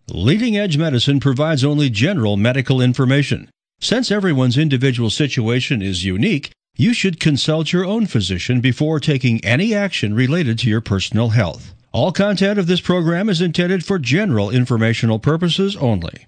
Leading Edge Medicine provides only general medical information. Since everyone's individual situation is unique, you should consult your own physician before taking any action related to your personal health. All content of this program is intended for general informational purposes only.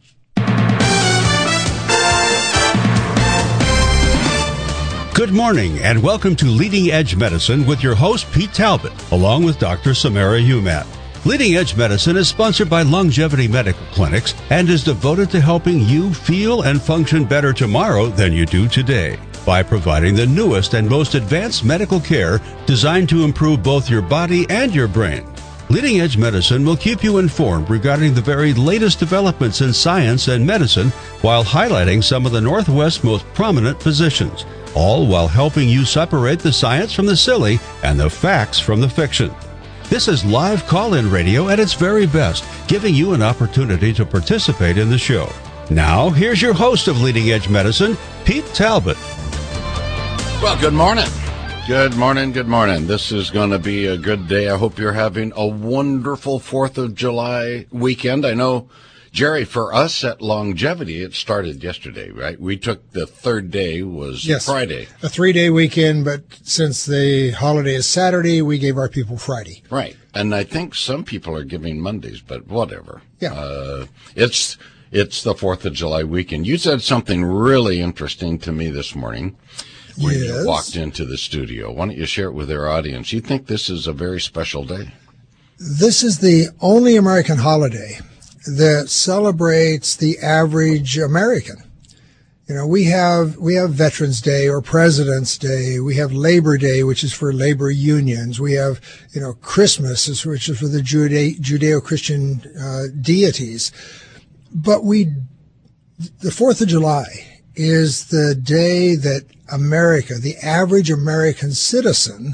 Good morning and welcome to Leading Edge Medicine with your host Pete Talbot, along with Dr. Samara Humat. Leading Edge Medicine is sponsored by Longevity Medical Clinics and is devoted to helping you feel and function better tomorrow than you do today by providing the newest and most advanced medical care designed to improve both your body and your brain. Leading Edge Medicine will keep you informed regarding the very latest developments in science and medicine while highlighting some of the Northwest's most prominent physicians, all while helping you separate the science from the silly and the facts from the fiction. This is live call-in radio at its very best, giving you an opportunity to participate in the show. Now, here's your host of Leading Edge Medicine, Pete Talbot. Well, good morning. Good morning, good morning. This is going to be a good day. I hope you're having a wonderful 4th of July weekend. I know, Jerry, for us at Longevity, it started yesterday, right? We took the third day was Friday. A 3-day weekend, but since the holiday is Saturday, we gave our people Friday. Right. And I think some people are giving Mondays, but whatever. Yeah. It's the 4th of July weekend. You said something really interesting to me this morning when you walked into the studio. Why don't you share it with our audience? You think this is a very special day? This is the only American holiday that celebrates the average American. You know, we have Veterans Day or President's Day. We have Labor Day, which is for labor unions. We have, Christmas, which is for the Judeo-Christian deities. But the 4th of July is the day that America, the average American citizen,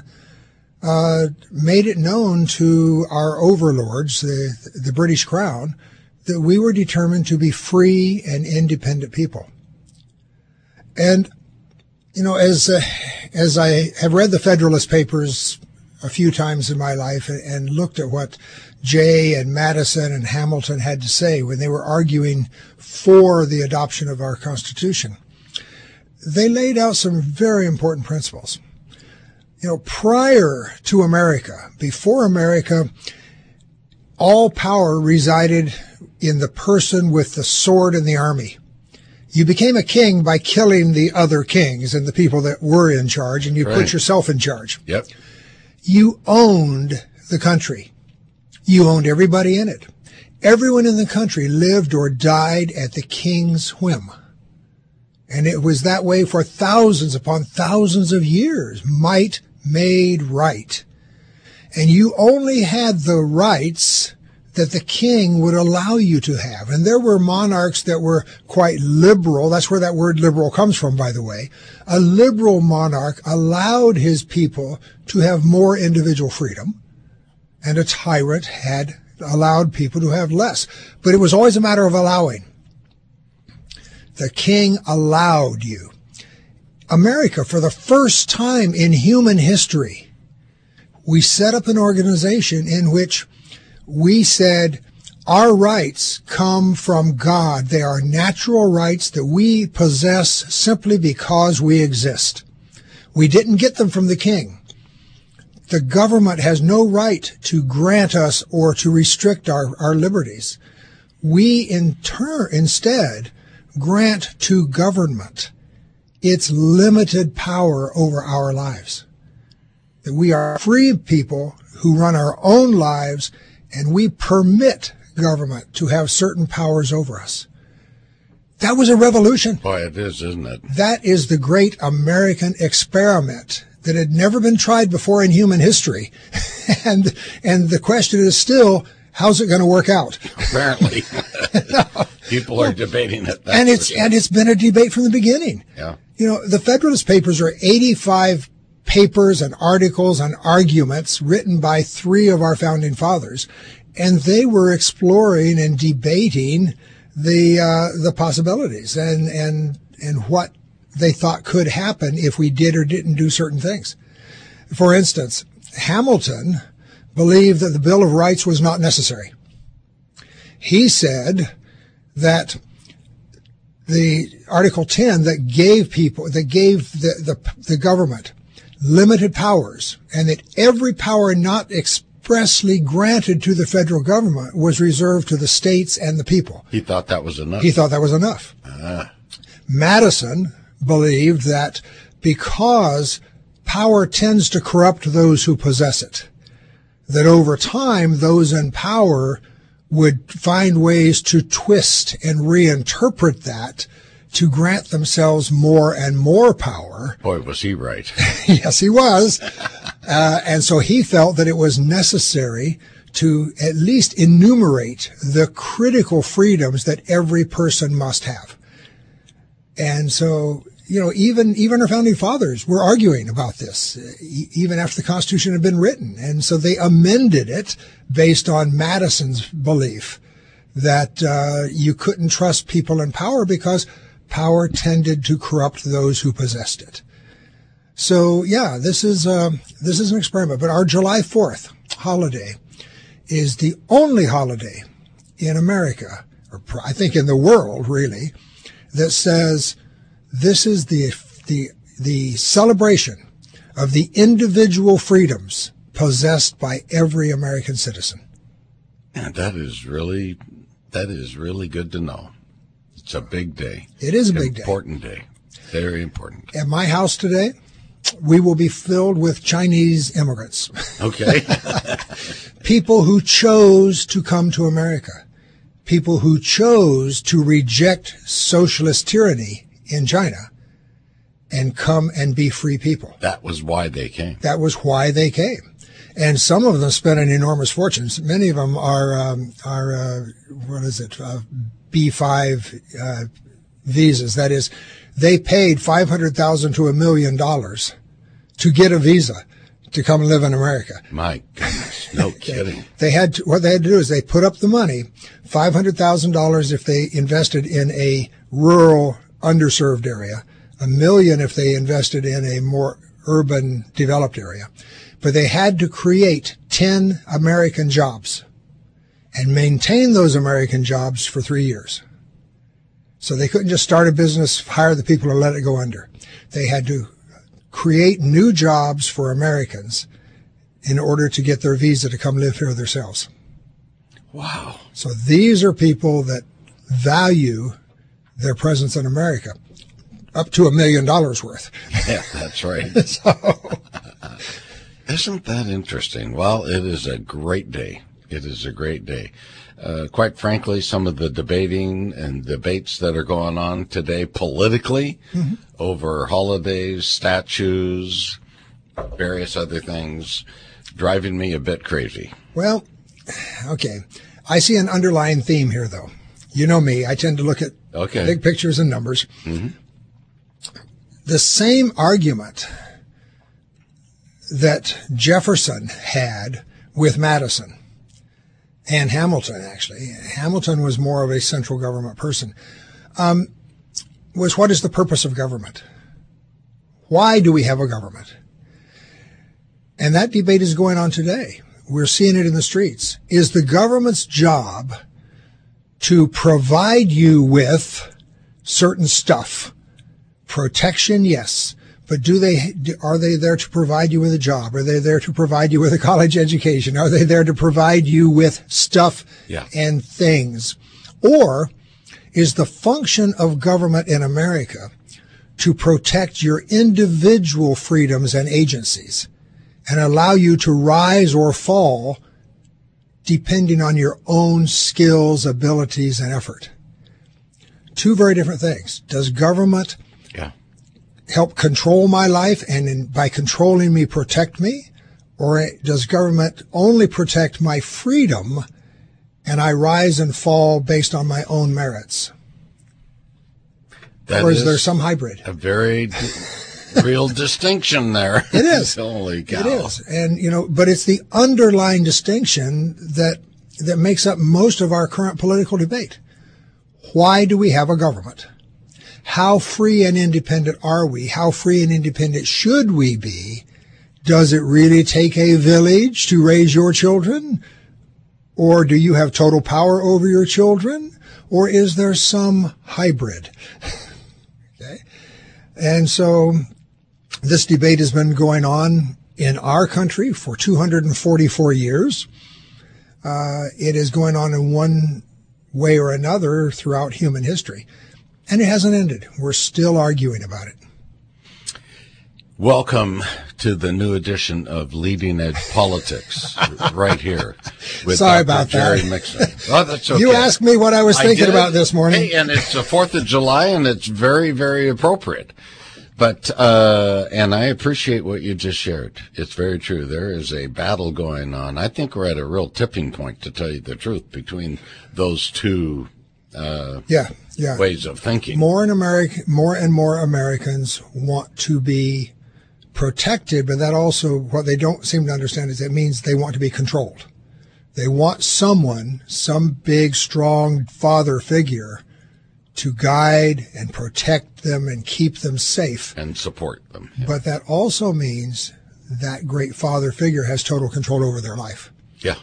made it known to our overlords, the British Crown, that we were determined to be free and independent people. And, as I have read the Federalist Papers a few times in my life and looked at what Jay and Madison and Hamilton had to say when they were arguing for the adoption of our Constitution, they laid out some very important principles. Prior to America, before America, all power resided in the person with the sword and the army. You became a king by killing the other kings and the people that were in charge, and you put yourself in charge. Yep. You owned the country. You owned everybody in it. Everyone in the country lived or died at the king's whim. And it was that way for thousands upon thousands of years. Might made right. And you only had the rights that the king would allow you to have. And there were monarchs that were quite liberal. That's where that word liberal comes from, by the way. A liberal monarch allowed his people to have more individual freedom, and a tyrant had allowed people to have less. But it was always a matter of allowing. The king allowed you. America, for the first time in human history, we set up an organization in which we said our rights come from God. They are natural rights that we possess simply because we exist. We didn't get them from the king. The government has no right to grant us or to restrict our liberties. We instead grant to government its limited power over our lives. That we are free people who run our own lives, and we permit government to have certain powers over us. That was a revolution. Boy, it is, isn't it? That is the great American experiment that had never been tried before in human history. And the question is still, how's it going to work out? Apparently. People are debating it. And it's been a debate from the beginning. Yeah. The Federalist Papers are 85 papers and articles and arguments written by 3 of our founding fathers, and they were exploring and debating the possibilities and what they thought could happen if we did or didn't do certain things. For instance, Hamilton believed that the Bill of Rights was not necessary. He said that the Article 10 that gave the government limited powers, and that every power not expressly granted to the federal government was reserved to the states and the people. He thought that was enough. He thought that was enough. Madison believed that because power tends to corrupt those who possess it, that over time those in power would find ways to twist and reinterpret that to grant themselves more and more power. Boy, was he right. Yes, he was. And so he felt that it was necessary to at least enumerate the critical freedoms that every person must have. And so, even our founding fathers were arguing about this, even after the Constitution had been written. And so they amended it based on Madison's belief that you couldn't trust people in power because power tended to corrupt those who possessed it. So, yeah, this is an experiment. But our July 4th holiday is the only holiday in America, or I think in the world, really, that says this is the celebration of the individual freedoms possessed by every American citizen. And that is really good to know. It's a big day. It is a big day. Important day. Very important. At my house today, we will be filled with Chinese immigrants. Okay. People who chose to come to America. People who chose to reject socialist tyranny in China and come and be free people. That was why they came. That was why they came. And some of them spent an enormous fortune. Many of them are B5 visas. That is, they paid $500,000 to $1 million to get a visa to come and live in America. My goodness, no kidding. What they had to do is they put up the money, $500,000 if they invested in a rural, underserved area, $1 million if they invested in a more urban, developed area. But they had to create 10 American jobs and maintain those American jobs for 3 years. So they couldn't just start a business, hire the people, and let it go under. They had to create new jobs for Americans in order to get their visa to come live here themselves. Wow. So these are people that value their presence in America, up to $1 million worth. Yeah, that's right. So, isn't that interesting? Well, it is a great day. It is a great day. Quite frankly, some of the debating and debates that are going on today politically over holidays, statues, various other things, driving me a bit crazy. Well, okay. I see an underlying theme here, though. You know me. I tend to look at big pictures and numbers. Mm-hmm. The same argument that Jefferson had with Madison and Hamilton, actually. Hamilton was more of a central government person. Was what is the purpose of government? Why do we have a government? And that debate is going on today. We're seeing it in the streets. Is the government's job to provide you with certain stuff? Protection, yes. But are they there to provide you with a job? Are they there to provide you with a college education? Are they there to provide you with stuff and things? Or is the function of government in America to protect your individual freedoms and agencies and allow you to rise or fall depending on your own skills, abilities, and effort? Two very different things. Does government help control my life and by controlling me protect me? Or does government only protect my freedom and I rise and fall based on my own merits? Or is there some hybrid? A very real distinction there. It is. Holy cow. It is. And, but it's the underlying distinction that makes up most of our current political debate. Why do we have a government? How free and independent are we? How free and independent should we be? Does it really take a village to raise your children? Or do you have total power over your children? Or is there some hybrid? Okay. And so this debate has been going on in our country for 244 years. It is going on in one way or another throughout human history. And it hasn't ended. We're still arguing about it. Welcome to the new edition of Leading Edge Politics, right here with Sorry Dr. about Jerry that. Mixon. Oh, that's okay. You asked me what I was thinking about this morning. Hey, and it's the 4th of July, and it's very, very appropriate. But, and I appreciate what you just shared. It's very true. There is a battle going on. I think we're at a real tipping point, to tell you the truth, between those two ways of thinking. More and more Americans want to be protected, but that also, what they don't seem to understand is it means they want to be controlled. They want someone, some big, strong father figure, to guide and protect them and keep them safe. And support them. Yeah. But that also means that great father figure has total control over their life. Yeah.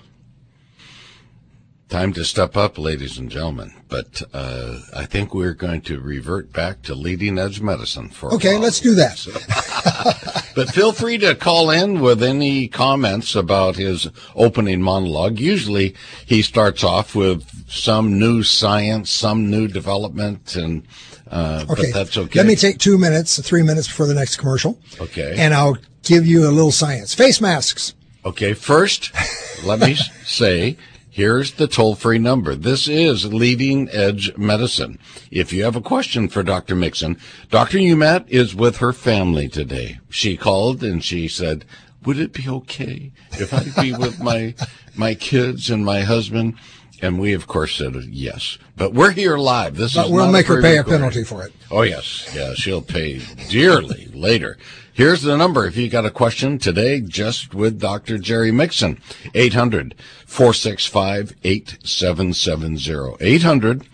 Time to step up, ladies and gentlemen. But I think we're going to revert back to leading edge medicine for a while. Okay, let's do that. But feel free to call in with any comments about his opening monologue. Usually he starts off with some new science, some new development, and but that's okay. Let me take 3 minutes before the next commercial. Okay. And I'll give you a little science. Face masks. Okay, first, let me say, here's the toll-free number. This is Leading Edge Medicine. If you have a question for Dr. Mixon, Dr. Umat is with her family today. She called and she said, would it be okay if I be with my kids and my husband? And we, of course, said yes. But we're here live. But we'll make her pay a penalty for it. Oh, yes. Yeah, she'll pay dearly later. Here's the number if you got a question today, just with Dr. Jerry Mixon. 800-465-8770.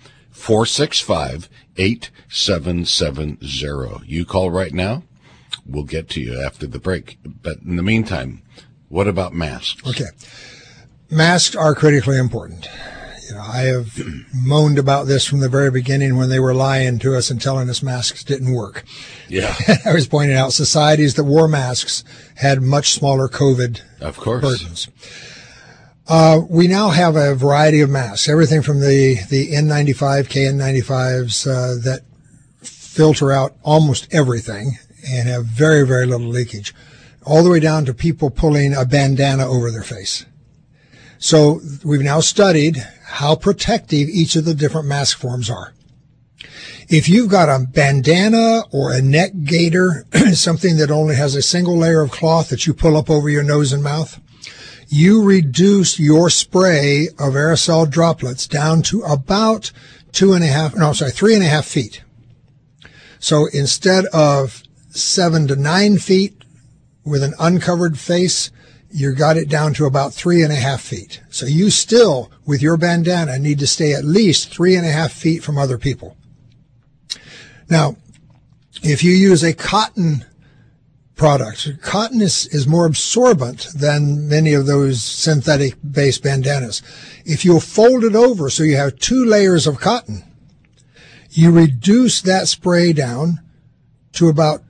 800-465-8770. You call right now. We'll get to you after the break. But in the meantime, what about masks? Okay. Masks are critically important. You know, I have moaned about this from the very beginning when they were lying to us and telling us masks didn't work. Yeah. I was pointing out societies that wore masks had much smaller COVID burdens. We now have a variety of masks, everything from the N95, KN95s that filter out almost everything and have very, very little leakage, all the way down to people pulling a bandana over their face. So we've now studied how protective each of the different mask forms are. If you've got a bandana or a neck gaiter, something that only has a single layer of cloth that you pull up over your nose and mouth, you reduce your spray of aerosol droplets down to about 3.5 feet. So instead of 7 to 9 feet with an uncovered face, you got it down to about 3.5 feet. So you still, with your bandana, need to stay at least 3.5 feet from other people. Now, if you use a cotton product, cotton is more absorbent than many of those synthetic-based bandanas. If you'll fold it over so you have 2 layers of cotton, you reduce that spray down to about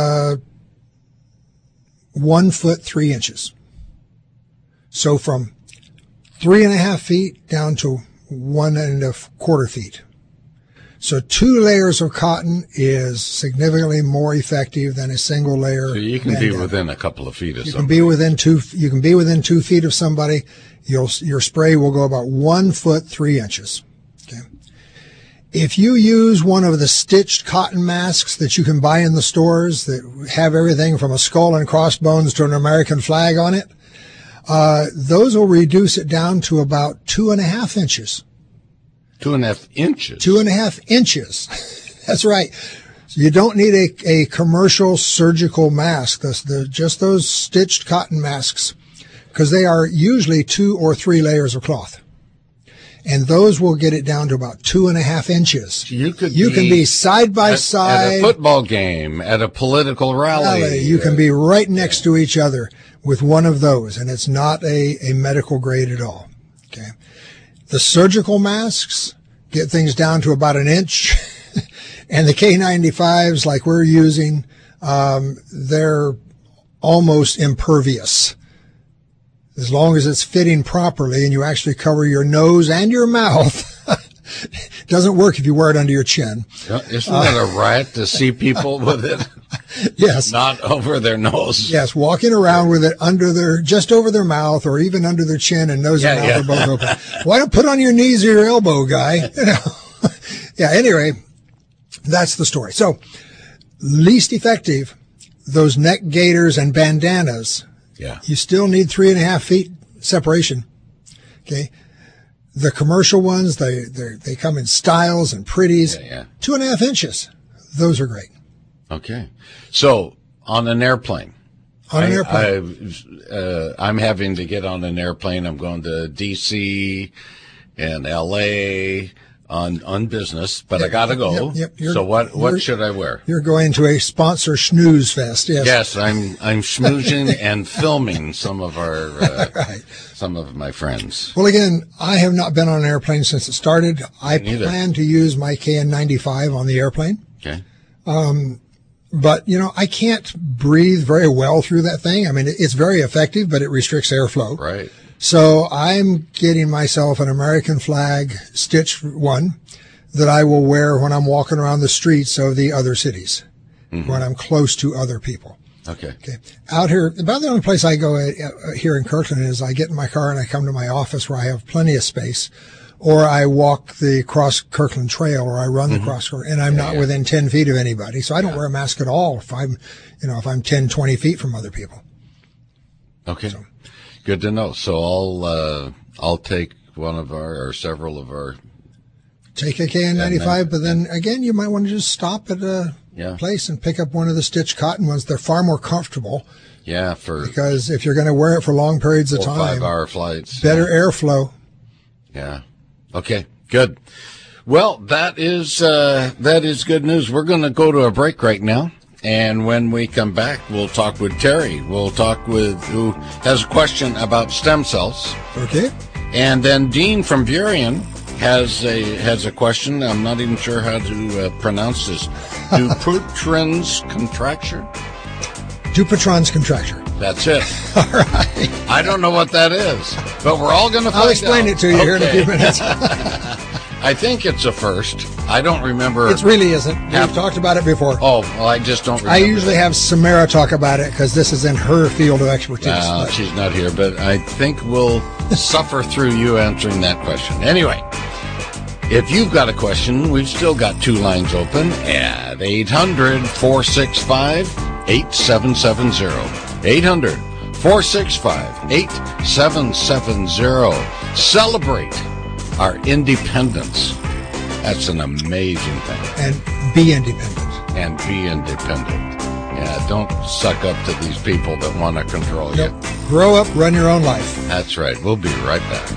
1 foot 3 inches. So from 3.5 feet down to 1.25 feet. So 2 layers of cotton is significantly more effective than a single layer. So you can be within a couple of feet of somebody. You can be within 2 feet of somebody. Your spray will go about 1 foot 3 inches. Okay. If you use one of the stitched cotton masks that you can buy in the stores that have everything from a skull and crossbones to an American flag on it, those will reduce it down to about 2.5 inches. 2.5 inches? 2.5 inches. That's right. So you don't need a commercial surgical mask. Just those stitched cotton masks, because they are usually 2 or 3 layers of cloth. And those will get it down to about 2.5 inches. You can be side by side. At a football game, at a political rally. You can be right next to each other with one of those, and it's not a medical grade at all. Okay. The surgical masks get things down to about an inch. And the K95s like we're using, they're almost impervious. As long as it's fitting properly and you actually cover your nose and your mouth. It doesn't work if you wear it under your chin. Isn't that a riot to see people with it? Yes. Not over their nose. Yes, walking around with it just over their mouth or even under their chin, and nose and mouth are both open. Why don't put on your knees or your elbow, guy? Yeah, anyway, that's the story. So, least effective, those neck gaiters and bandanas. Yeah. You still need 3.5 feet separation. Okay. The commercial ones, they come in styles and pretties. 2.5 inches. Those are great. Okay. So on an airplane. I'm having to get on an airplane. I'm going to DC and LA on business, but I gotta go. Yep. So what should I wear? You're going to a sponsor snooze fest. Yes. Yes, I'm schmoozing and filming some of our some of my friends. Well, again, I have not been on an airplane since it started. I plan to use my KN95 on the airplane. Okay. But I can't breathe very well through that thing. I mean, it's very effective, but it restricts airflow. Right. So I'm getting myself an American flag stitch one that I will wear when I'm walking around the streets of the other cities, when I'm close to other people. Okay. Out here, about the only place I go here in Kirkland is I get in my car and I come to my office where I have plenty of space, or I walk the Cross Kirkland Trail, or I run the Cross Kirkland, and I'm not within 10 feet of anybody. So I don't wear a mask at all if I'm 10, 20 feet from other people. Okay. So. Good to know. So I'll take one of our, or several of our. Take a KN95, but then again, you might want to just stop at a place and pick up one of the stitched cotton ones. They're far more comfortable. Yeah, because if you're going to wear it for long periods of time, 5-hour flights, better airflow. Yeah. Okay. Good. Well, that is good news. We're going to go to a break right now. And when we come back, we'll talk with Terry. We'll talk with who has a question about stem cells. Okay. And then Dean from Burien has a question. I'm not even sure how to pronounce this. Dupuytren's contracture? Dupuytren's contracture. That's it. All right. I don't know what that is, but we're all going to find out. I'll explain it to you here in a few minutes. I think it's a first. I don't remember. It really isn't. We've talked about it before. Oh, well, I just don't remember. I usually have Samara talk about it because this is in her field of expertise. She's not here, but I think we'll suffer through you answering that question. Anyway, if you've got a question, we've still got 2 lines open at 800-465-8770. 800-465-8770. Celebrate our independence. That's an amazing thing. And be independent. Yeah, don't suck up to these people that want to control you. Grow up, run your own life. That's right. We'll be right back.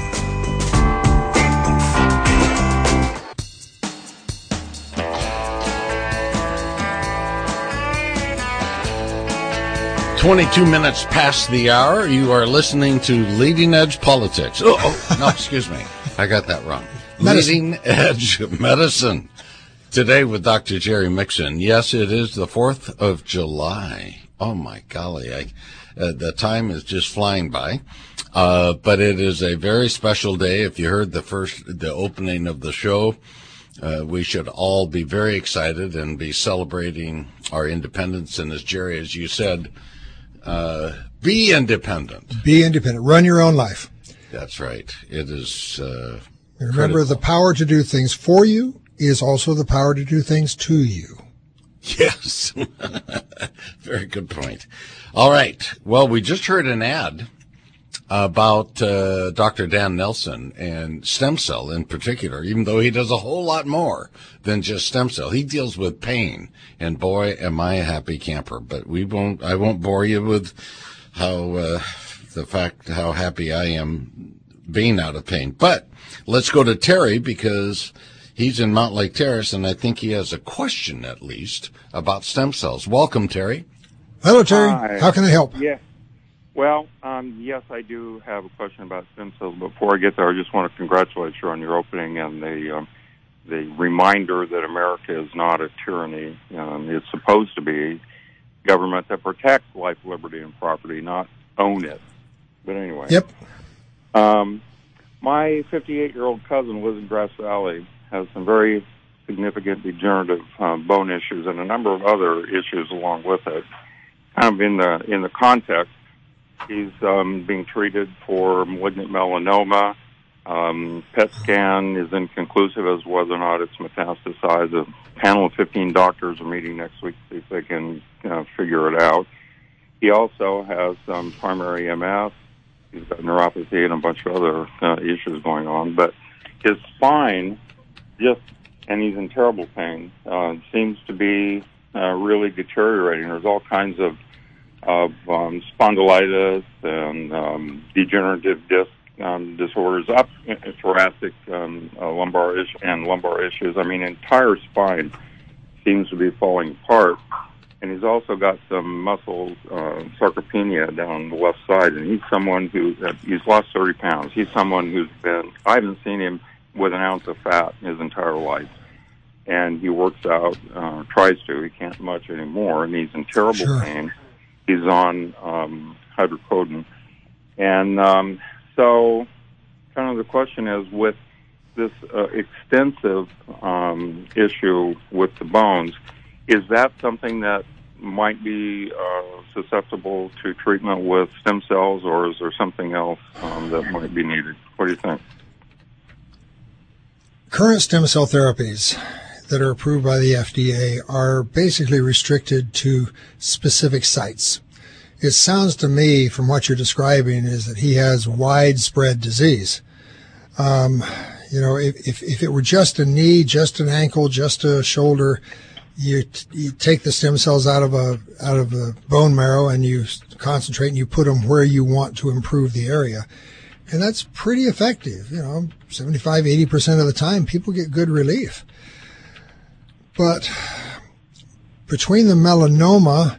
"22 minutes past the hour. You are listening to Leading Edge Politics." No, excuse me. I got that wrong. Leading Edge Medicine. Today with Dr. Jerry Mixon. Yes, it is the 4th of July. Oh, my golly. The time is just flying by. But it is a very special day. If you heard the opening of the show, we should all be very excited and be celebrating our independence. And as Jerry, as you said, be independent. Be independent. Run your own life. That's right. It is remember, critical. The power to do things for you is also the power to do things to you. Yes. Very good point. All right. Well, we just heard an ad about Dr. Dan Nelson and stem cell in particular, even though he does a whole lot more than just stem cell. He deals with pain, and boy, am I a happy camper. But I won't bore you with how happy I am being out of pain. But let's go to Terry, because he's in Mountlake Terrace, and I think he has a question, at least, about stem cells. Welcome, Terry. Hello, Terry. Hi. How can I help? Yeah. Well, yes, I do have a question about stem cells. Before I get there, I just want to congratulate you on your opening and the reminder that America is not a tyranny. It's supposed to be government that protects life, liberty, and property, not own it. But anyway. Yep. My 58-year-old cousin lives in Grass Valley, has some very significant degenerative bone issues and a number of other issues along with it. Kind of in the context, he's being treated for malignant melanoma. PET scan is inconclusive as whether or not it's metastasized. A panel of 15 doctors are meeting next week to see if they can figure it out. He also has primary MS. He's got neuropathy and a bunch of other issues going on. But his spine and he's in terrible pain, seems to be really deteriorating. There's all kinds of spondylitis and degenerative disc disorders, thoracic lumbar issues. I mean, entire spine seems to be falling apart. And he's also got some muscle sarcopenia down the left side. And he's someone he's lost 30 pounds. He's someone I haven't seen him with an ounce of fat his entire life. And he works out, tries to. He can't much anymore. And he's in terrible pain. He's on hydrocodone. And so kind of the question is, with this extensive issue with the bones, is that something that might be susceptible to treatment with stem cells, or is there something else that might be needed? What do you think? Current stem cell therapies that are approved by the FDA are basically restricted to specific sites. It sounds to me, from what you're describing, is that he has widespread disease. If it were just a knee, just an ankle, just a shoulder, you take the stem cells out of the bone marrow and you concentrate and you put them where you want to improve the area. And that's pretty effective. 75, 80% of the time people get good relief. But between the melanoma,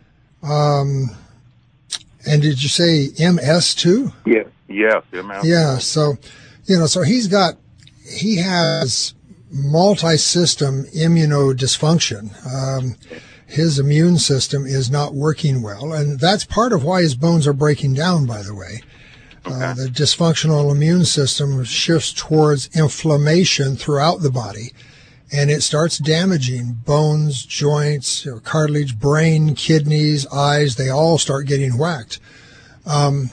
and did you say MS too? Yeah. Yes, MS. Yeah. So, so he has multi-system immunodysfunction. His immune system is not working well, and that's part of why his bones are breaking down, by the way. Okay. The dysfunctional immune system shifts towards inflammation throughout the body, and it starts damaging bones, joints, cartilage, brain, kidneys, eyes. They all start getting whacked. And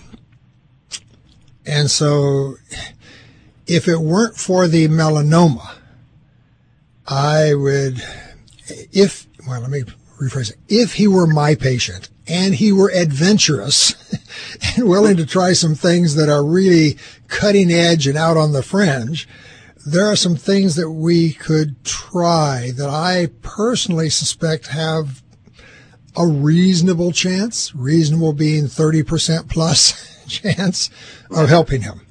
so if it weren't for the melanoma, let me rephrase it. If he were my patient and he were adventurous and willing to try some things that are really cutting edge and out on the fringe, there are some things that we could try that I personally suspect have a reasonable chance, reasonable being 30% plus chance of helping him.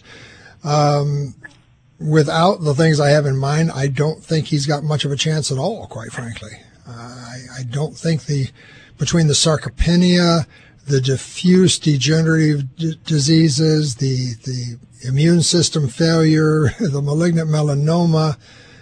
Without the things I have in mind, I don't think he's got much of a chance at all, quite frankly. I don't think between the sarcopenia, the diffuse degenerative diseases, the immune system failure, the malignant melanoma,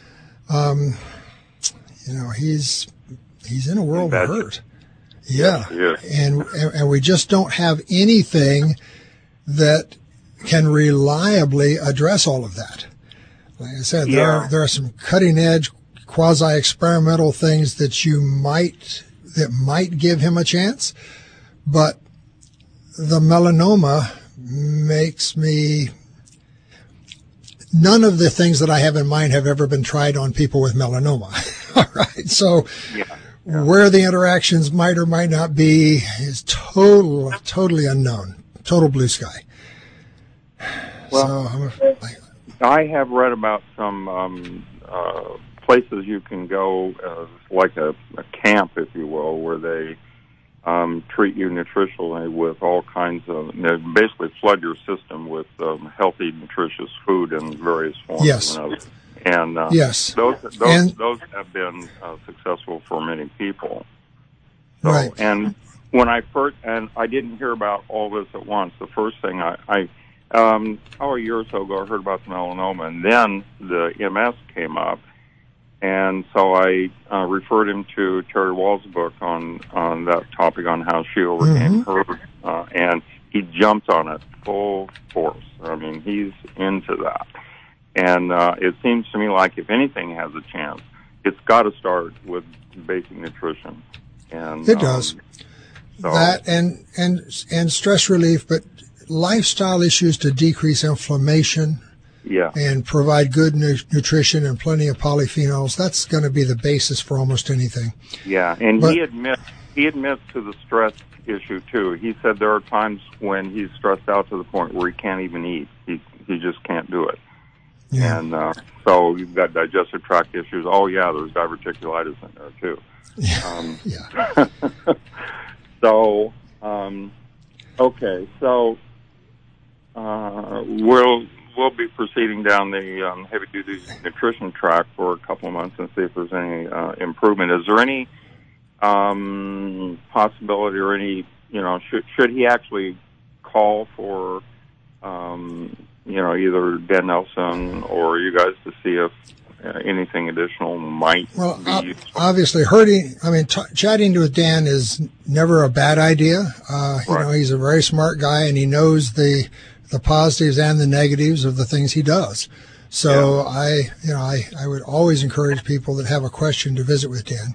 he's in a world of hurt. Yeah. And we just don't have anything that can reliably address all of that. Like I said, there are some cutting edge quasi-experimental things that might give him a chance, but the melanoma makes me. None of the things that I have in mind have ever been tried on people with melanoma. All right, so where the interactions might or might not be is totally unknown, total blue sky. Well, I have read about some places you can go, like a camp, if you will, where they treat you nutritionally with all kinds of, basically flood your system with healthy, nutritious food in various forms. Yes. And yes. Those have been successful for many people. So, right. And when I first, and I didn't hear about all this at once. The first thing a year or so ago, I heard about the melanoma, and then the MS came up, and so I referred him to Terry Wall's book on that topic, on how she overcame her, and he jumped on it full force. I mean, he's into that, and it seems to me like if anything has a chance, it's got to start with basic nutrition. And it does. So, that and stress relief, but lifestyle issues to decrease inflammation, and provide good nutrition and plenty of polyphenols. That's going to be the basis for almost anything. Yeah, and he admits to the stress issue too. He said there are times when he's stressed out to the point where he can't even eat. He just can't do it. Yeah. And so you've got digestive tract issues. Oh yeah, there's diverticulitis in there too. Yeah. So, okay, so we'll be proceeding down the heavy-duty nutrition track for a couple of months and see if there's any improvement. Is there any possibility or any, should he actually call for, either Dan Nelson or you guys to see if anything additional might be useful? Obviously, chatting with Dan is never a bad idea. He's a very smart guy, and he knows the positives and the negatives of the things he does. So I would always encourage people that have a question to visit with Dan.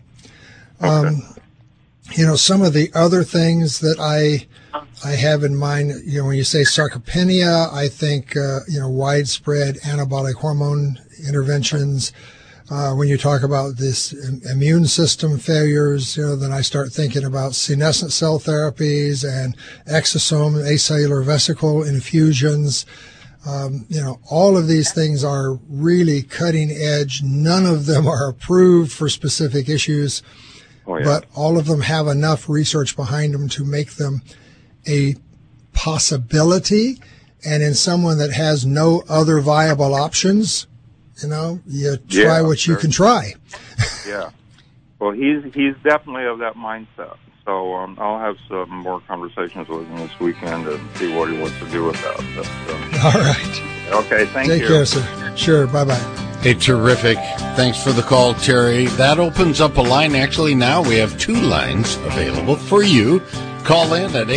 Okay. Some of the other things that I have in mind, when you say sarcopenia, I think, widespread anabolic hormone interventions. When you talk about this immune system failures, then I start thinking about senescent cell therapies and exosome, acellular vesicle infusions. All of these things are really cutting edge. None of them are approved for specific issues, but all of them have enough research behind them to make them a possibility. And in someone that has no other viable options, you try what you can try. Yeah. Well, he's definitely of that mindset. So I'll have some more conversations with him this weekend and see what he wants to do with that. All right. Okay, thank you. Take care, sir. Sure, bye-bye. Hey, terrific. Thanks for the call, Terry. That opens up a line. Actually, now we have 2 lines available for you. Call in at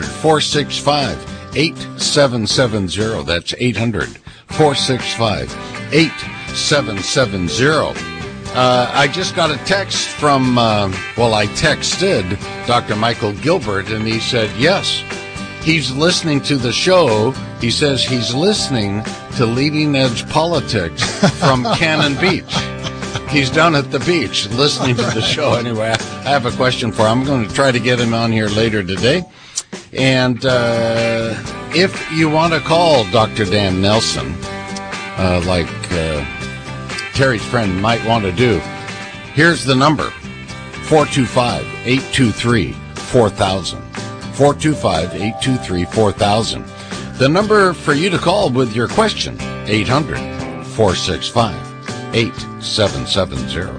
800-465-8770. That's 800-465-8770. I just got a text from, I texted Dr. Michael Gilbert, and he said, yes, he's listening to the show. He says he's listening to Leading Edge Politics from Cannon Beach. He's down at the beach listening to the show. Anyway, I have a question for him. I'm going to try to get him on here later today. And if you want to call Dr. Dan Nelson, like Terry's friend might want to do, here's the number, 425-823-4000. 425-823-4000. The number for you to call with your question, 800-465-8770.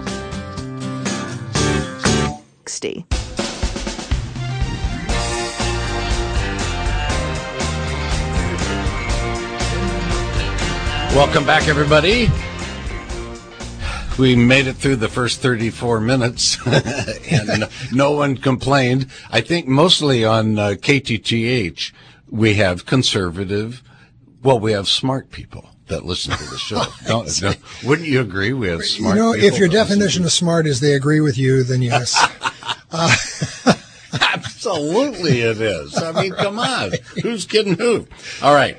Welcome back, everybody. We made it through the first 34 minutes, and no one complained. I think mostly on KTTH, we have conservative, we have smart people that listen to the show. Wouldn't you agree? We have smart people. If your definition of smart is they agree with you, then yes. Absolutely it is. I mean, come on. Who's kidding who? All right.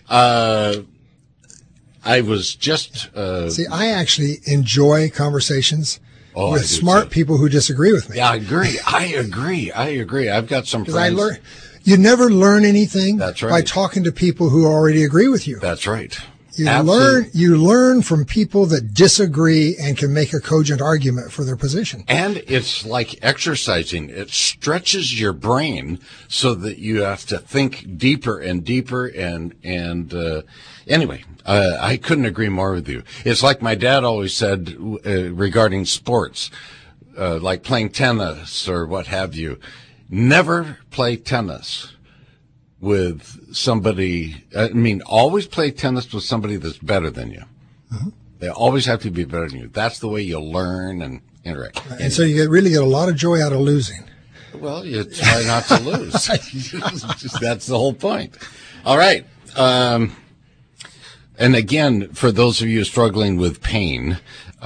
I was just... I actually enjoy conversations with smart people who disagree with me. Yeah, I agree. I've got some friends. You never learn anything That's right. by talking to people who already agree with you. That's right. You learn from people that disagree and can make a cogent argument for their position. And it's like exercising. It stretches your brain so that you have to think deeper and deeper. Anyway, I couldn't agree more with you. It's like my dad always said regarding sports, like playing tennis or what have you. Never play tennis with somebody. I mean, always play tennis with somebody that's better than you. Mm-hmm. They always have to be better than you. That's the way you learn and interact. And so you really get a lot of joy out of losing. Well, you try not to lose. That's the whole point. All right. And again, for those of you struggling with pain,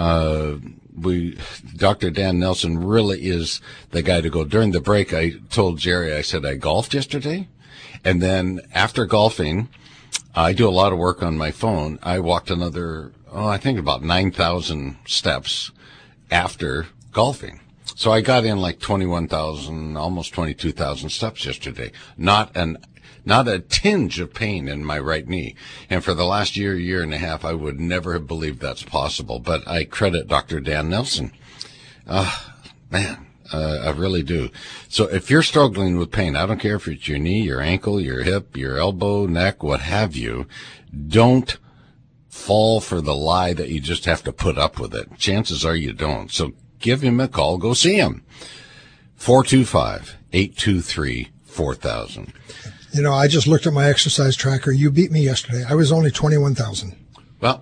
Dr. Dan Nelson really is the guy to go. During the break, I told Jerry, I said I golfed yesterday. And then after golfing, I do a lot of work on my phone. I walked another, I think about 9,000 steps after golfing. So I got in like 21,000, almost 22,000 steps yesterday. Not a tinge of pain in my right knee. And for the last year and a half, I would never have believed that's possible. But I credit Dr. Dan Nelson. I really do. So if you're struggling with pain, I don't care if it's your knee, your ankle, your hip, your elbow, neck, what have you, don't fall for the lie that you just have to put up with it. Chances are you don't. So give him a call. Go see him. 425-823-4000. You know, I just looked at my exercise tracker. You beat me yesterday. I was only 21,000. Well,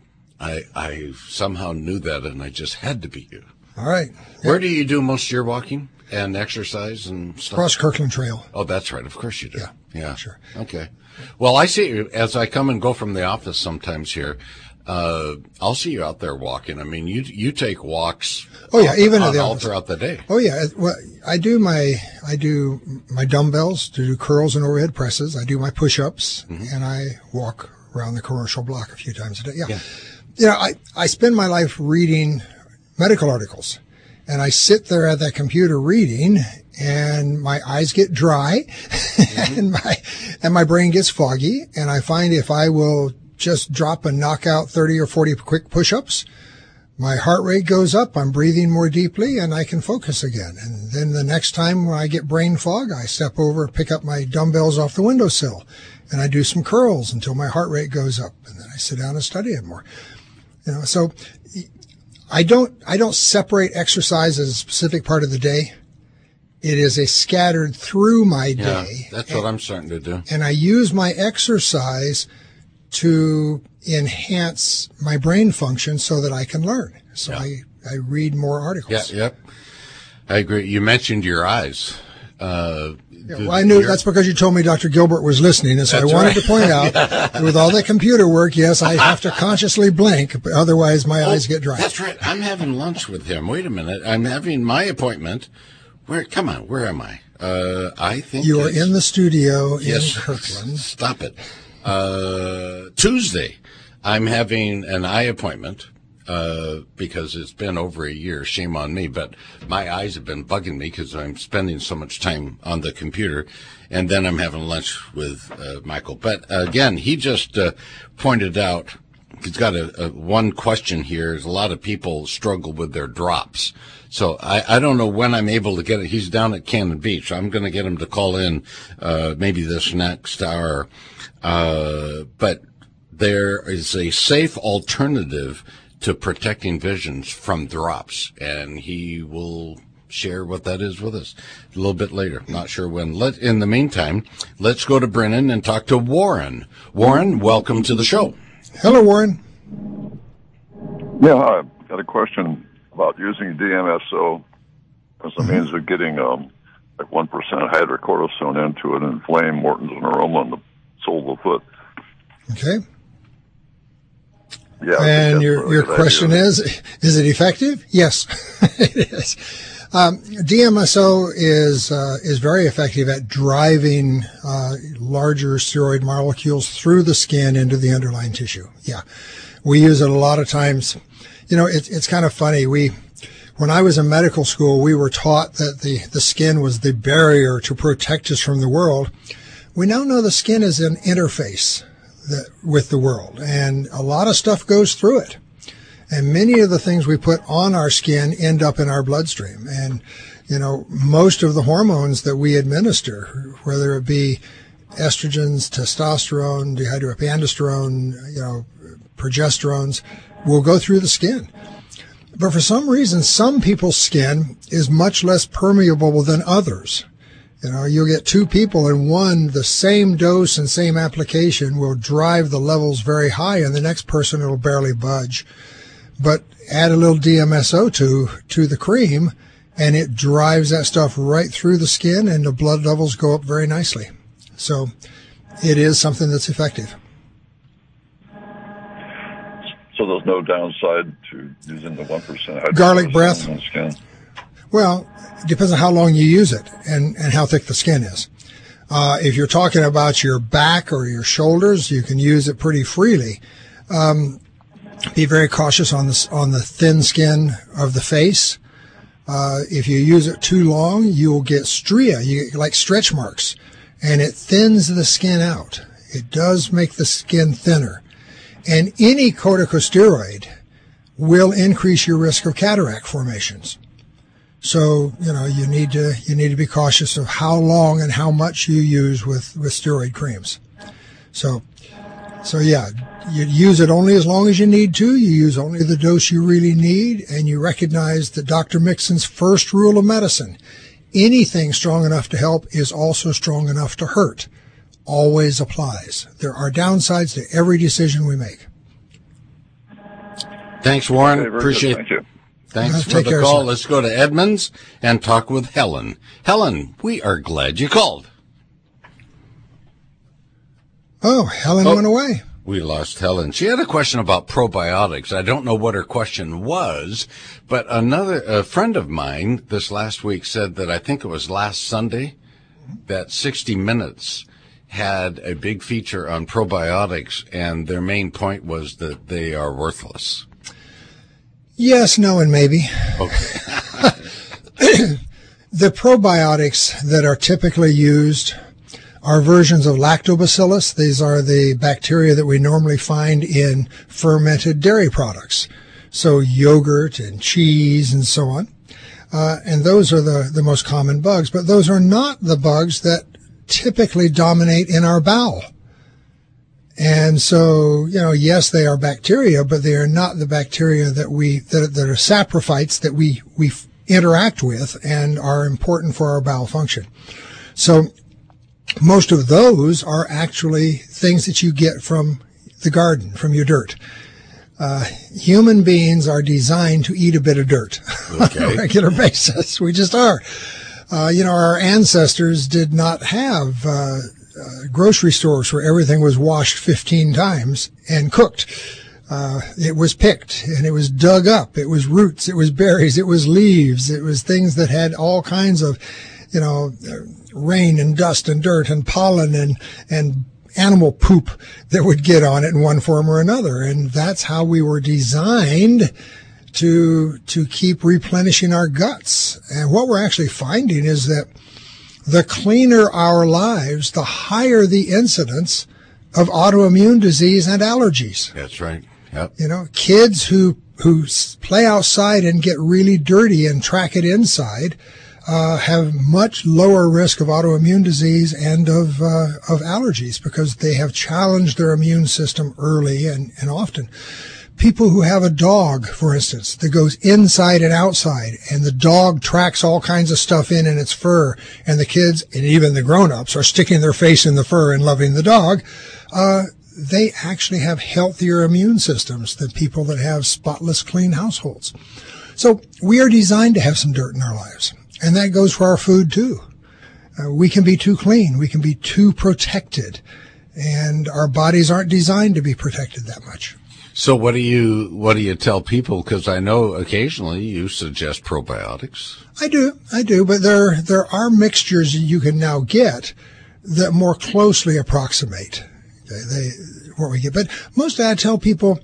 I somehow knew that, and I just had to beat you. All right. Where do you do most of your walking and exercise and stuff? Cross Kirkland Trail. Oh, that's right. Of course you do. Yeah. Sure. Okay. Well, I see you as I come and go from the office sometimes here. I'll see you out there walking. I mean, you take walks. Oh yeah, even at the all office. Throughout the day. Oh yeah. Well, I do my dumbbells to do curls and overhead presses. I do my push-ups, and I walk around the commercial block a few times a day. Yeah. You know, I spend my life reading medical articles, and I sit there at that computer reading, and my eyes get dry, and my brain gets foggy, and I find if I will just drop and knock out 30 or 40 quick push-ups, my heart rate goes up, I'm breathing more deeply, and I can focus again. And then the next time when I get brain fog, I step over, pick up my dumbbells off the windowsill, and I do some curls until my heart rate goes up, and then I sit down and study it more. You know, so I don't separate exercise as a specific part of the day. It is a scattered through my day. That's what I'm starting to do. And I use my exercise to enhance my brain function so that I can learn. So I read more articles. Yep. I agree. You mentioned your eyes. Well, I knew that's because you told me Dr. Gilbert was listening, and so I wanted to point out that with all that computer work, yes, I have to consciously blink, but otherwise my eyes get dry. That's right. I'm having lunch with him. Wait a minute. I'm having my appointment. Come on, where am I? I think you are in the studio in Kirkland. Stop it. Tuesday, I'm having an eye appointment. Because it's been over a year, shame on me, but my eyes have been bugging me because I'm spending so much time on the computer, and then I'm having lunch with Michael. But again, he just pointed out, he's got one question here, is a lot of people struggle with their drops. So I don't know when I'm able to get it. He's down at Cannon Beach. I'm going to get him to call in maybe this next hour. But there is a safe alternative to protecting visions from drops, and he will share what that is with us a little bit later. Not sure when. In the meantime, let's go to Brennan and talk to Warren. Warren, welcome to the show. Hello, Warren. Yeah, hi. I've got a question about using DMSO as a means of getting like 1% hydrocortisone into an inflamed Morton's neuroma in the sole of the foot. Okay. Yeah, and your question is it effective? Yes, it is. DMSO is very effective at driving larger steroid molecules through the skin into the underlying tissue. Yeah, we use it a lot of times. You know, it's kind of funny. When I was in medical school, we were taught that the skin was the barrier to protect us from the world. We now know the skin is an interface with the world, and a lot of stuff goes through it. And many of the things we put on our skin end up in our bloodstream. And, you know, most of the hormones that we administer, whether it be estrogens, testosterone, dihydroepiandrosterone, you know, progesterones, will go through the skin. But for some reason, some people's skin is much less permeable than others. You'll get two people, and one, the same dose and same application will drive the levels very high, and the next person it'll barely budge. But add a little DMSO to the cream, and it drives that stuff right through the skin, and the blood levels go up very nicely. So it is something that's effective. So there's no downside to using the 1% garlic breath. on the skin? Well, it depends on how long you use it and how thick the skin is. If you're talking about your back or your shoulders, you can use it pretty freely. Be very cautious on the thin skin of the face. If you use it too long, you'll get stria, like stretch marks, and it thins the skin out. It does make the skin thinner. And any corticosteroid will increase your risk of cataract formations. So, you need to be cautious of how long and how much you use with steroid creams. So yeah, you use it only as long as you need to. You use only the dose you really need, and you recognize that Dr. Mixon's first rule of medicine: anything strong enough to help is also strong enough to hurt. Always applies. There are downsides to every decision we make. Thanks, Warren. Okay, Appreciate it. Thank you. Thanks for the call. Let's go to Edmonds and talk with Helen. Helen, we are glad you called. Oh, Helen went away. We lost Helen. She had a question about probiotics. I don't know what her question was, but a friend of mine this last week said that, I think it was last Sunday, that 60 Minutes had a big feature on probiotics, and their main point was that they are worthless. Yes, no, and maybe. Okay. The probiotics that are typically used are versions of lactobacillus. These are the bacteria that we normally find in fermented dairy products. So yogurt and cheese and so on. And those are the most common bugs, but those are not the bugs that typically dominate in our bowel. And so, yes, they are bacteria, but they are not the bacteria that are saprophytes that we interact with and are important for our bowel function. So most of those are actually things that you get from the garden, from your dirt. Human beings are designed to eat a bit of dirt on a regular basis. We just are. Our ancestors did not have grocery stores where everything was washed 15 times and cooked. It was picked and it was dug up. It was roots. It was berries. It was leaves. It was things that had all kinds of, rain and dust and dirt and pollen and animal poop that would get on it in one form or another. And that's how we were designed to keep replenishing our guts. And what we're actually finding is that the cleaner our lives, the higher the incidence of autoimmune disease and allergies. That's right. Yep. Kids who play outside and get really dirty and track it inside have much lower risk of autoimmune disease and of allergies because they have challenged their immune system early and often. People who have a dog, for instance, that goes inside and outside, and the dog tracks all kinds of stuff in its fur, and the kids and even the grown-ups are sticking their face in the fur and loving the dog, they actually have healthier immune systems than people that have spotless, clean households. So we are designed to have some dirt in our lives, and that goes for our food too. We can be too clean. We can be too protected, and our bodies aren't designed to be protected that much. So what do you tell people? Because I know occasionally you suggest probiotics. I do, but there are mixtures you can now get that more closely approximate what we get. But mostly I tell people,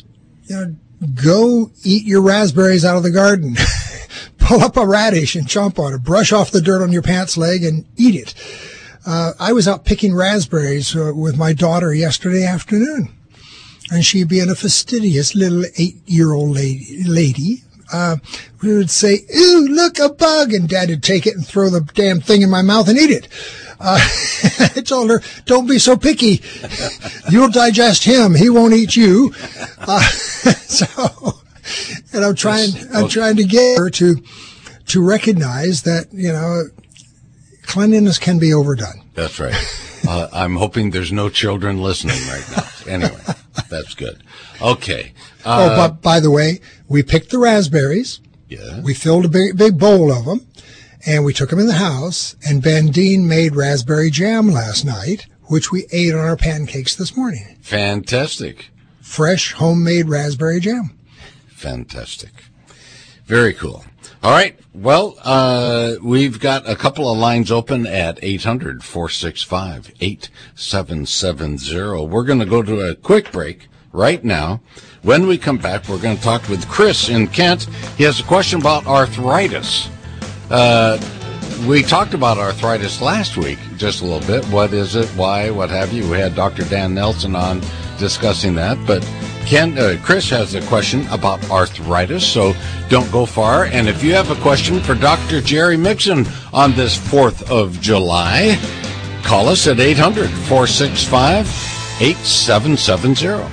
go eat your raspberries out of the garden. Pull up a radish and chomp on it. Brush off the dirt on your pants leg and eat it. I was out picking raspberries with my daughter yesterday afternoon. And she, being a fastidious little 8-year-old lady, we would say, "Ooh, look, a bug," and Dad would take it and throw the damn thing in my mouth and eat it. I told her, "Don't be so picky. You'll digest him. He won't eat you." And I'm trying to get her to recognize that, cleanliness can be overdone. That's right. I'm hoping there's no children listening right now. Anyway, that's good. Okay. But by the way, we picked the raspberries. Yeah. We filled a big bowl of them, and we took them in the house, and Bandine made raspberry jam last night, which we ate on our pancakes this morning. Fantastic. Fresh, homemade raspberry jam. Fantastic. Very cool. All right. Well, we've got a couple of lines open at 800-465-8770. We're going to go to a quick break right now. When we come back, we're going to talk with Chris in Kent. He has a question about arthritis. We talked about arthritis last week just a little bit. What is it? Why? What have you? We had Dr. Dan Nelson on discussing that. But Chris has a question about arthritis, so don't go far. And if you have a question for Dr. Jerry Mixon on this 4th of July, call us at 800-465-8770.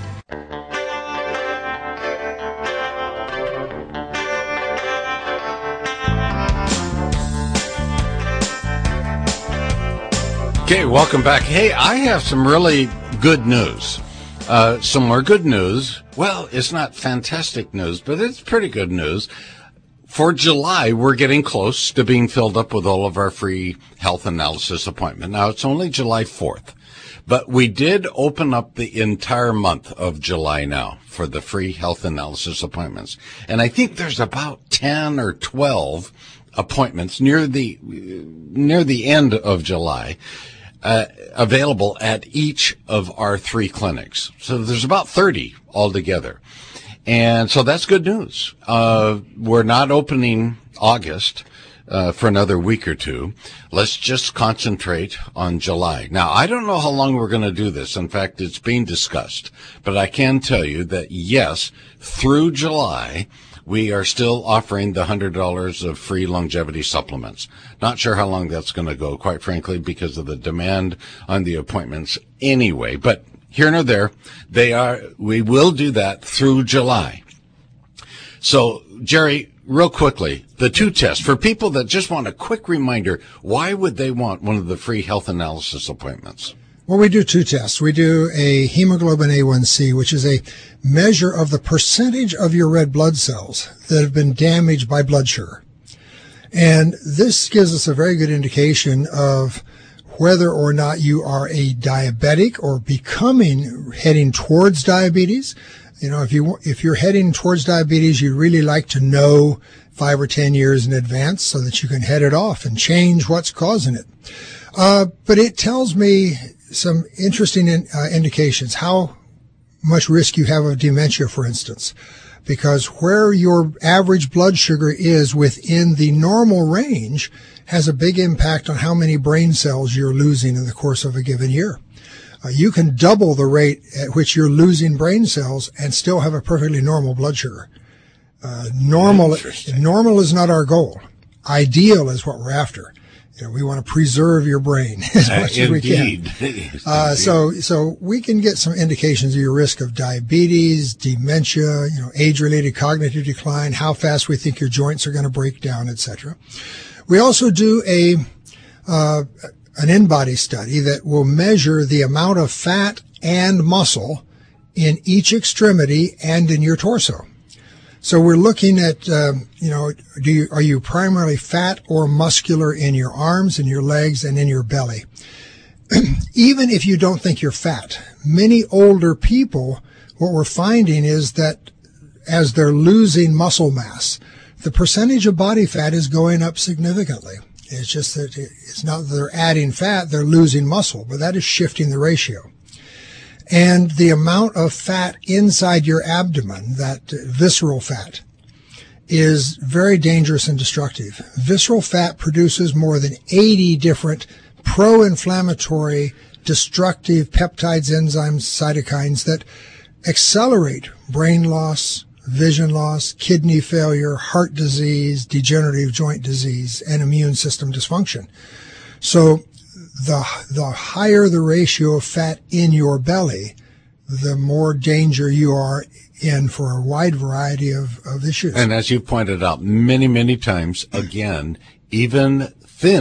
Okay, welcome back. Hey, I have some really good news. Some more good news. Well, it's not fantastic news, but it's pretty good news. For July, we're getting close to being filled up with all of our free health analysis appointments. Now, it's only July 4th, but we did open up the entire month of July now for the free health analysis appointments. And I think there's about 10 or 12 appointments near the end of July. Available at each of our 3 clinics. So there's about 30 altogether. And so that's good news. We're not opening August for another week or two. Let's just concentrate on July. Now, I don't know how long we're going to do this. In fact, it's being discussed. But I can tell you that, yes, through July, we are still offering the $100 of free longevity supplements. Not sure how long that's going to go, quite frankly, because of the demand on the appointments anyway. But here nor there, we will do that through July. So, Jerry, real quickly, the 2 tests. For people that just want a quick reminder, why would they want one of the free health analysis appointments? Well, we do 2 tests. We do a hemoglobin A1C, which is a measure of the percentage of your red blood cells that have been damaged by blood sugar. And this gives us a very good indication of whether or not you are a diabetic or heading towards diabetes. You know, if you're heading towards diabetes, you'd really like to know 5 or 10 years in advance so that you can head it off and change what's causing it. But it tells me some interesting indications, how much risk you have of dementia, for instance, because where your average blood sugar is within the normal range has a big impact on how many brain cells you're losing in the course of a given year. You can double the rate at which you're losing brain cells and still have a perfectly normal blood sugar. Normal is not our goal. Ideal is what we're after. You know, we want to preserve your brain as much as we can. So we can get some indications of your risk of diabetes, dementia, age-related cognitive decline, how fast we think your joints are going to break down, etc. We also do an in-body study that will measure the amount of fat and muscle in each extremity and in your torso. So we're looking at, are you primarily fat or muscular in your arms, in your legs, and in your belly? Even if you don't think you're fat, many older people, what we're finding is that as they're losing muscle mass, the percentage of body fat is going up significantly. It's just that it's not that they're adding fat, they're losing muscle, but that is shifting the ratio. And the amount of fat inside your abdomen, that visceral fat, is very dangerous and destructive. Visceral fat produces more than 80 different pro-inflammatory, destructive peptides, enzymes, cytokines that accelerate brain loss, vision loss, kidney failure, heart disease, degenerative joint disease, and immune system dysfunction. So the higher the ratio of fat in your belly, the more danger you are in for a wide variety of issues. And as you pointed out many, many times, again, even thin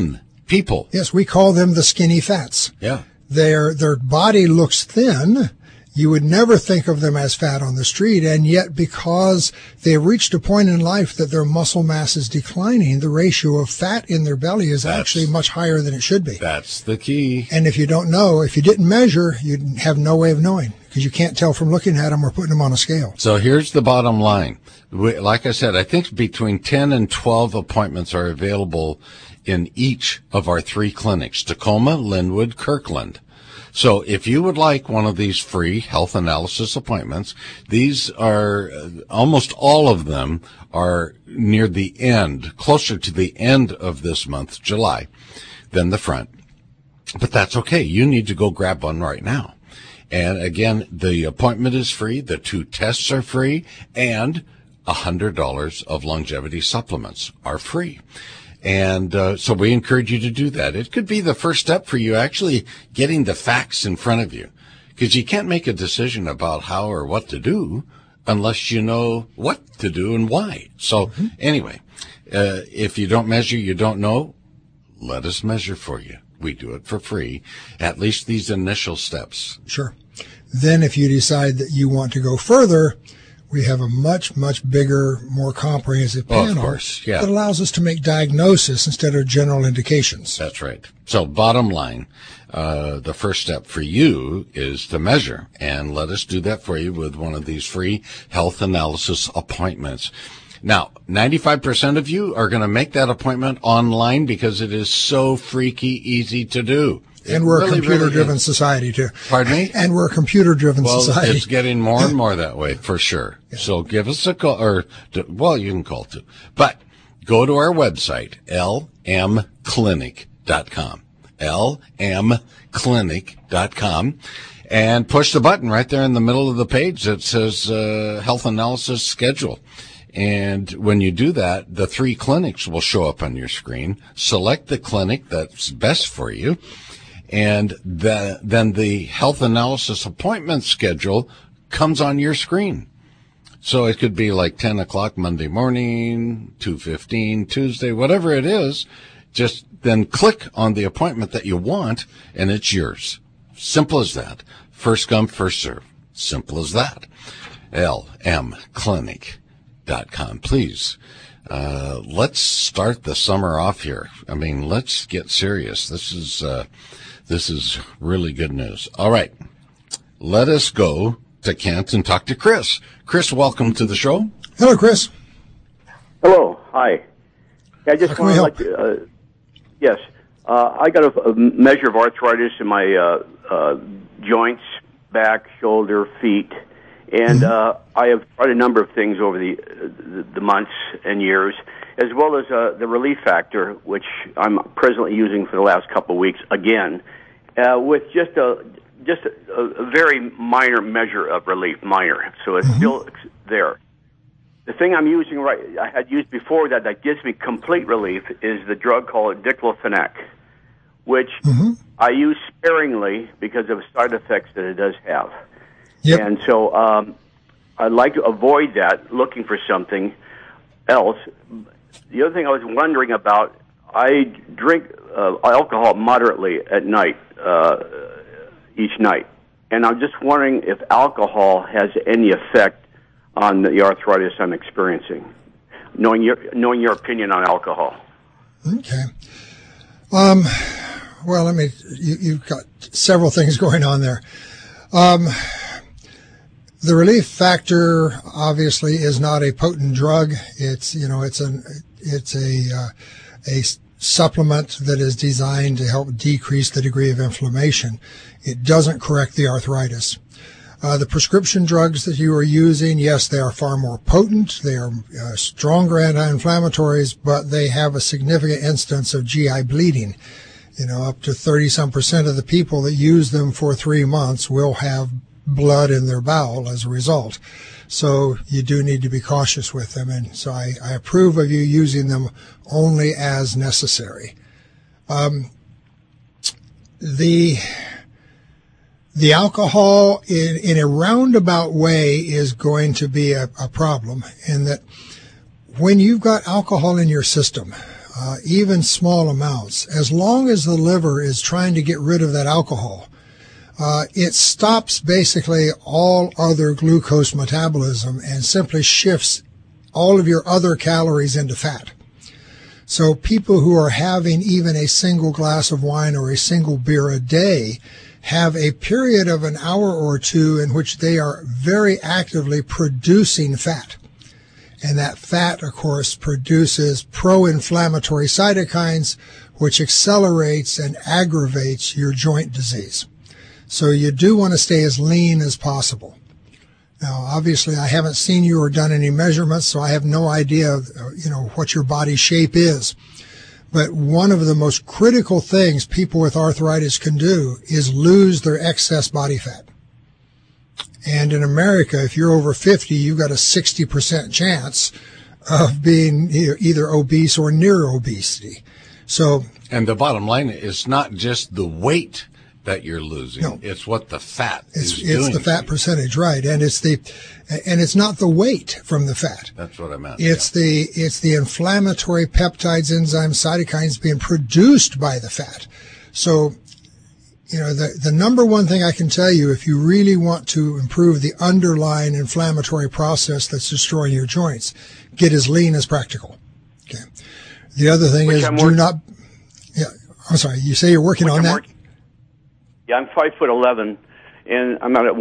people. Yes, we call them the skinny fats. Yeah. Their body looks thin. You would never think of them as fat on the street, and yet because they've reached a point in life that their muscle mass is declining, the ratio of fat in their belly is actually much higher than it should be. That's the key. And if you don't know, if you didn't measure, you'd have no way of knowing, because you can't tell from looking at them or putting them on a scale. So here's the bottom line. Like I said, I think between 10 and 12 appointments are available in each of our 3 clinics, Tacoma, Linwood, Kirkland. So if you would like one of these free health analysis appointments, these are, almost all of them are near the end, closer to the end of this month, July, than the front. But that's okay. You need to go grab one right now. And again, the appointment is free, the 2 tests are free, and $100 of longevity supplements are free. And so we encourage you to do that. It could be the first step for you actually getting the facts in front of you, because you can't make a decision about how or what to do unless you know what to do and why. So anyway, if you don't measure, you don't know, let us measure for you. We do it for free, at least these initial steps. Sure. Then if you decide that you want to go further, we have a much, much bigger, more comprehensive panel that allows us to make diagnosis instead of general indications. That's right. So bottom line, the first step for you is to measure, and let us do that for you with one of these free health analysis appointments. Now, 95% of you are going to make that appointment online because it is so freaky easy to do. And we're a computer-driven society, too. Pardon me? And we're a computer-driven society. Well, it's getting more and more that way, for sure. Yeah. So give us a call, you can call, too. But go to our website, lmclinic.com, lmclinic.com, and push the button right there in the middle of the page that says Health Analysis Schedule. And when you do that, the 3 clinics will show up on your screen. Select the clinic that's best for you. And then the health analysis appointment schedule comes on your screen. So it could be like 10 o'clock Monday morning, 2:15 Tuesday, whatever it is. Just then click on the appointment that you want, and it's yours. Simple as that. First come, first serve. Simple as that. lmclinic.com. Please. Let's start the summer off here. I mean, let's get serious. This is really good news. All right. Let us go to Kent and talk to Chris. Chris, welcome to the show. Hello, Chris. Hello. Hi. I just want to let you, yes. I got a measure of arthritis in my joints, back, shoulder, feet. And I have tried a number of things over the months and years, as well as the Relief Factor, which I'm presently using for the last couple of weeks again, with just a very minor measure of relief, minor. So it's still there. The thing I'm using I had used before that gives me complete relief is the drug called diclofenac, which I use sparingly because of side effects that it does have. Yep. And so I'd like to avoid that, looking for something else. The other thing I was wondering about, I drink alcohol moderately at night, each night. And I'm just wondering if alcohol has any effect on the arthritis I'm experiencing, knowing your opinion on alcohol. Okay. Well, you've got several things going on there. The Relief Factor obviously is not a potent drug. It's a supplement that is designed to help decrease the degree of inflammation. It doesn't correct the arthritis. The prescription drugs that you are using, yes, they are far more potent. They are stronger anti-inflammatories, but they have a significant instance of GI bleeding. Up to 30-some% of the people that use them for 3 months will have blood in their bowel as a result. So you do need to be cautious with them. And so I approve of you using them only as necessary. The alcohol in a roundabout way is going to be a problem, in that when you've got alcohol in your system, even small amounts, as long as the liver is trying to get rid of that alcohol, it stops basically all other glucose metabolism and simply shifts all of your other calories into fat. So people who are having even a single glass of wine or a single beer a day have a period of an hour or two in which they are very actively producing fat. And that fat, of course, produces pro-inflammatory cytokines, which accelerates and aggravates your joint disease. So you do want to stay as lean as possible. Now, obviously, I haven't seen you or done any measurements, so I have no idea, what your body shape is. But one of the most critical things people with arthritis can do is lose their excess body fat. And in America, if you're over 50, you've got a 60% chance of being either obese or near obesity. So, and the bottom line is not just the weight that you're losing. No, it's what the fat is doing. It's the fat percentage, right? And it's not the weight from the fat. That's what I meant. It's the inflammatory peptides, enzymes, cytokines being produced by the fat. So, the number one thing I can tell you, if you really want to improve the underlying inflammatory process that's destroying your joints, get as lean as practical. Okay. The other thing is I'm sorry, you say you're working on that? Yeah, I'm 5'11", and I'm at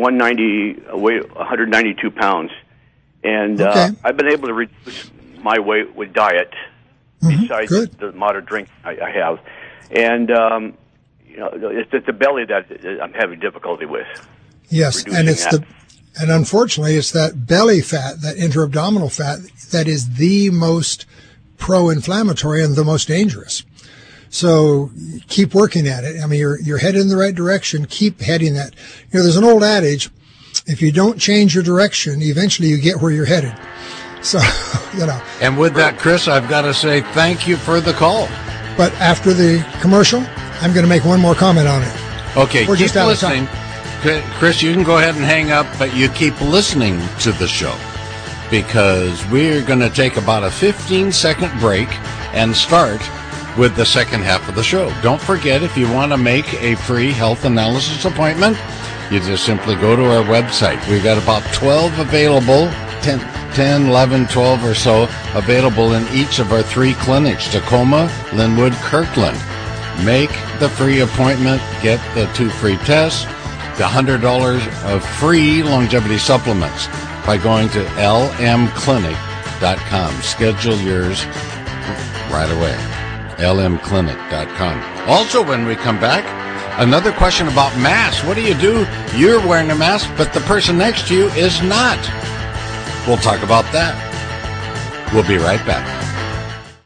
192 pounds. And I've been able to reduce my weight with diet, besides the moderate drink I have. And it's the belly that I'm having difficulty with. Yes, and and unfortunately, it's that belly fat, that intra-abdominal fat, that is the most pro-inflammatory and the most dangerous. So keep working at it. I mean, you're headed in the right direction. Keep heading that. There's an old adage: if you don't change your direction, eventually you get where you're headed. So, And with that, Chris, I've got to say thank you for the call. But after the commercial, I'm going to make one more comment on it. Okay, keep listening. Chris, you can go ahead and hang up, but you keep listening to the show, because we're going to take about a 15-second break and start with the second half of the show. Don't forget, if you want to make a free health analysis appointment, you just simply go to our website. We've got about 12 available, 10, 11, 12 or so available in each of our 3 clinics, Tacoma, Linwood, Kirkland. Make the free appointment, get the 2 free tests, the $100 of free longevity supplements by going to lmclinic.com. Schedule yours right away. lmclinic.com. Also, when we come back, another question about masks. What do? You're wearing a mask, but the person next to you is not. We'll talk about that. We'll be right back.